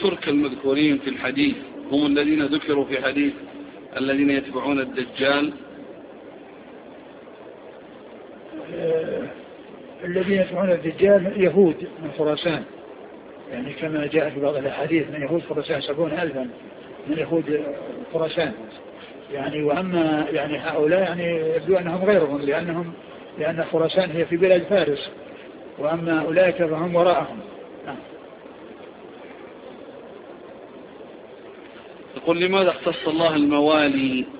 الترك المذكورين في الحديث هم الذين ذكروا في حديث الذين يتبعون الدجال؟ الذين يتبعون الدجال يهود من خراسان، يعني كما جاء في بعض الأحاديث من يهود خراسان 70,000 من يهود خراسان يعني. وأما يعني هؤلاء يعني يبدو أنهم غيرهم لأن خراسان هي في بلاد فارس، وأما أولئك فهم وراءهم. يقول لماذا اختص الله الموالي